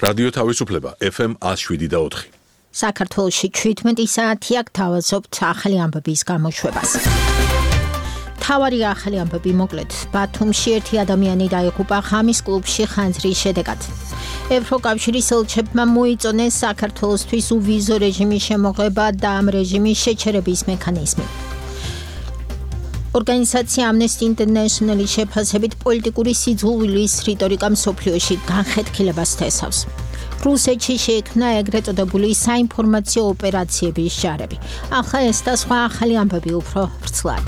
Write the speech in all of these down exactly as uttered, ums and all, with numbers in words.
რადიო თავისუფლება F M one oh seven და four. საქართველოში შვიდმეტი საათი აქ თავაზობთ ახალი ამბების გამოშვებას. თავარი ახალი ამბები მოკლედ. ბათუმში ერთი ადამიანი დაიღუპა ღამის კლუბში ხანძრის შედეგად. ევროკავშირის ელჩებმა მოიწონეს საქართველოსთვის უვიზო რეჟიმის შემოღება და ამ რეჟიმის შეჩერების მექანიზმი. ორგანიზაცია Amnesty International-ის შეფასებით პოლიტიკური სიძულვილის რიტორიკა მსოფლიოში განხეთქილებას თესავს. რუსეთში შეიქმნა ეგრეთ წოდებული საინფორმაციო ოპერაციების ჯარები. ახლა ეს და სხვა ახალი ამბები უფრო ვრცლად.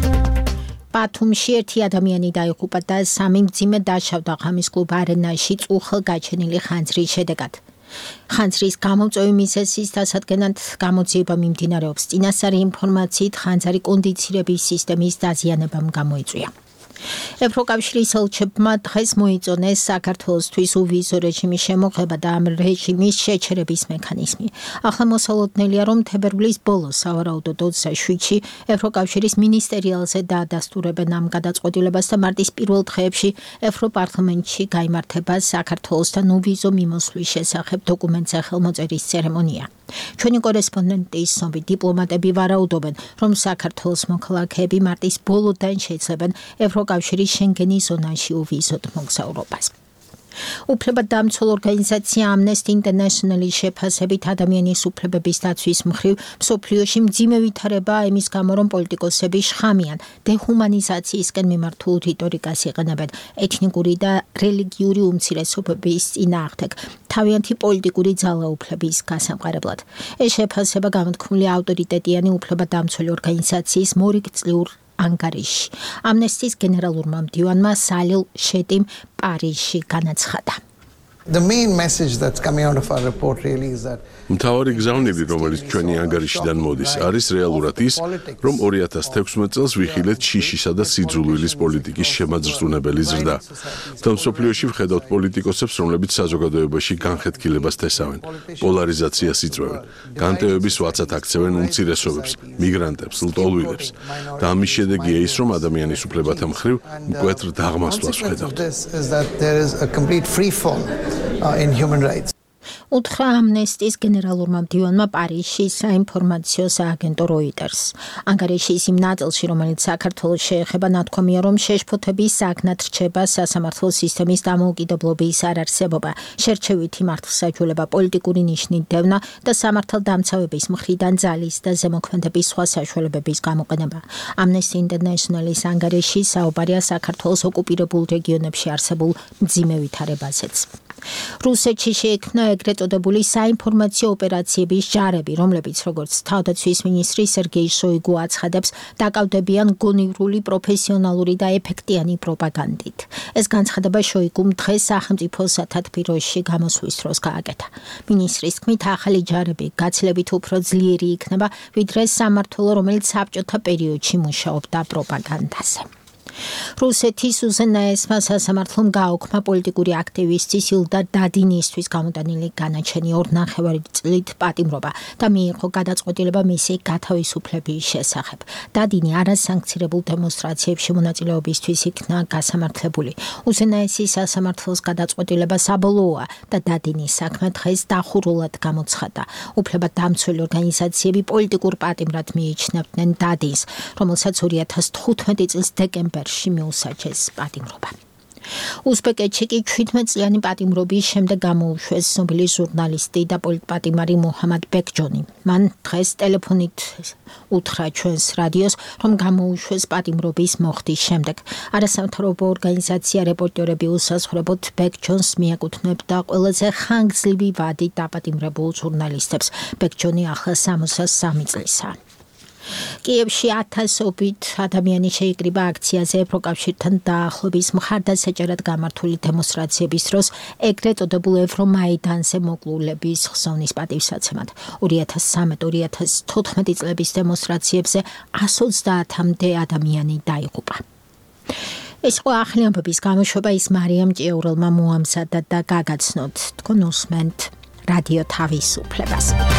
ბათუმში ერთი ადამიანი დაიღუპა და სამი მძიმე დაშავდა ღამის კლუბ არენაში წუხელგაჩენილი ხანძრის შედეგად. ხანძრის გამოწვევის მიზეზის დასადგენად გამოძიება მიმდინარეობს. წინასწარი ინფორმაციით ხანძარი კონდიცირების სისტემის დაზიანებამ გამოიწვია. ევროკავშირის ელჩებმა დღეს მოიწონეს საქართველოსთვის უვიზო რეჟიმის შემოღება და ამ რეჟიმის შეჩერების მექანიზმი. ახლა მოსალოდნელია, რომ თებერვლის ბოლოს სავარაუდოდ ოცდაშვიდში ევროკავშირის მინისტერიალზე დაადასტურებენ ამ გადაწყვეტილებას და მარტის პირველ დღეებში ევროპარლამენტში გაიმართება საქართველოსთან უვიზო მიმოსვლის შესახებ დოკუმენტზე ხელმოწერის ცერემონია. ჩვენი კორესპონდენტის ცნობით დიპლომატები ვარაუდობენ, რომ საქართველოს მოქალაქეები მარტის ბოლოდან შეძლებენ ევროკავშირის შენგენის ზონაში უვიზოდ მოგზაურობას. უფლებადამცველ ორგანიზაცია Amnesty International-ის შეფასებით ადამიანის უფლებების დაცვის მხრივ მსოფლიოში მძიმე ვითარებაა იმის გამო, რომ პოლიტიკოსები შხამიან დეჰუმანიზაციისკენ მიმართულ რიტორიკას იყენებენ ეთნიკური და რელიგიური უმცირესობების წინააღმდეგ თავიანთი პოლიტიკური ძალაუფლების გასამყარებლად. ეს შეფასება გამოთქმული ავტორიტეტიანი უფლებადამცველი ორგანიზაციის მორიგწლიურ ანგარიში. Amnesty-ის გენერალურმა მდივანმა სალილ შეტიმ პარიზში განაცხადა. The main message that's coming out of our report really is that მთავარი გზავნილი, რომელიც ჩვენი ანგარიშიდან მოდის, არის რეალურად ის, რომ ორი ათას თექვსმეტ წელს ვიხილეთ შიშისა და სიძულვილის პოლიტიკის შემაძრწუნებელი ზრდა. და მსოფლიოში ვხედავთ პოლიტიკოსებს, რომლებიც საზოგადოებაში განხეთქილებას თესავენ, პოლარიზაციას იწვევენ, განტევების ვაცად აქცევენ უმცირესობებს, მიგრანტებს, ლტოლვილებს. და ამის შედეგია ის, რომ ადამიანის უფლებათა მხრივ მკვეთრ დაღმასვლას ვხედავთ. Uh, in human rights. უთხრა Amnesty-ის გენერალურმა მდივანმა პარიზში საინფორმაციო სააგენტო Reuters. ანგარიშის იმ ნაწილში, რომელიც საქართველოს შეეხება, ნათქვამია, რომ შეშფოთების საგნად რჩება სასამართლო სისტემის დამოუკიდებლობის არარსებობა, შერჩევითი მართლმსაჯულება, პოლიტიკური ნიშნის დევნა და სამართალდამცავების მხრიდან ძალის და ზემოქმედების სხვა საშუალებების გამოყენება. Amnesty International-ის ანგარიში საუბარია საქართველოს ოკუპირებულ რეგიონებში არსებულ მძიმე ვითარებაზეც. რუსეთში შეიქმნა ეგრეთ წოდებული საინფორმაციო ოპერაციების ჯარები, რომლებიც როგორც თავდაცვის მინისტრი სერგეი შოიგუ აცხადებს, დაკავდებიან გონივრული, პროფესიონალური და ეფექტიანი პროპაგანდით. ეს განცხადება შოიგუმ დღეს სახელმწიფო სათათბიროში გამოსვლის დროს გააკეთა. მინისტრის თქმით, ახალი ჯარები გაცილებით უფრო ძლიერი იქნება, ვიდრე სამმართველო, რომელიც საბჭოთა პერიოდში მუშაობდა პროპაგანდაზე. რუსეთის უზენაესმა სასამართლომ გააუქმა პოლიტიკური აქტივისტის ილდა დადინისთვის გამოტანილი განაჩენი ორ ნახევარი წლით პატიმრობა და მიიღო გადაწყვეტილება მისი გათავისუფლების შესახებ. დადინი არასანქცირებულ დემონსტრაციებში მონაწილეობისთვის იქნა გასამართლებული. უზენაესის სასამართლოს გადაწყვეტილება საბოლოოა და დადინის საქმე დღეს დახურულად გამოცხადა. უფლებადამცველი ორგანიზაციები პოლიტიკურ პატიმრად მიიჩნევდნენ დადინს, რომელსაც ორი ათას თხუთმეტი წლის დეკემბერში მიუსაჯეს პატიმრობა. უზბეკეთში კი შვიდმეტ წლიანი პატიმრობის შემდეგ გამოუშვეს ცნობილი ჟურნალისტი და პოლიტპატიმარი მუჰამად ბეკჯონი. მან დღეს ტელეფონით უთხრა ჩვენს რადიოს, რომ გამოუშვეს პატიმრობის მოხდის შემდეგ. არასამთავრობო ორგანიზაცია რეპორტერები უსაზღვრებოდ ბეკჯონს მიაკუთვნებდა ყველაზე ხანგრძლივი ვადით დაპატიმრებულ ჟურნალისტებს. ბეკჯონი ახლა სამოცდა სამი წლისაა. კიევში ათასობით ადამიანი შეიკრიბა აქციაზე ევროკავშირთან დაახლოების მხარდასაჭერად გამართული დემონსტრაციების დროს ეგრეთ წოდებულ ევრომაიდანზე მოკლულების ხსოვნის პატივსაცემად. ორი ათას სამი ორი ათას თოთხმეტი წლების დემონსტრაციებზე ას ოცდაათამდე ადამიანი დაიღუპა. ეს იყო ახალი ამბების გამოშვება, ის მარიამ ჭიაურელმა მოამზადა და გაგაცნოთ. თქვენ უსმენთ რადიო თავისუფლებას.